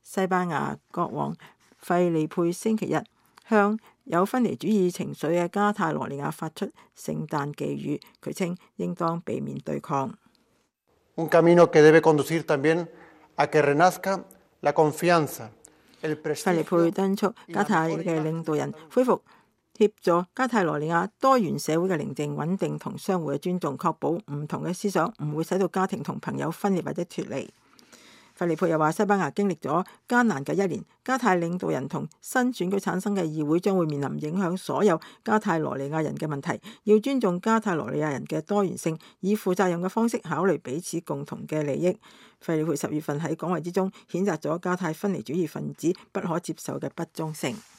西班牙國王費利佩星期日向有分離主義情緒嘅加泰羅尼亞發出聖誕寄語，佢稱應當避免對抗。費利佩敦促加泰嘅領導人恢復協助加泰羅尼亞多元社會嘅寧靜穩定同相互嘅尊重，確保唔同嘅思想唔會使到家庭同朋友分裂或者脫離。費利佩又話，西班牙經歷咗艱難嘅一年，加泰領導人同新選舉產生嘅議會將會面臨影響所有加泰羅尼亞人嘅問題，要尊重加泰羅尼亞人嘅多元性，以負責任嘅方式考慮彼此共同嘅利益。費利佩10月份喺講話之中譴責咗加泰分離主義分子不可接受嘅不忠誠。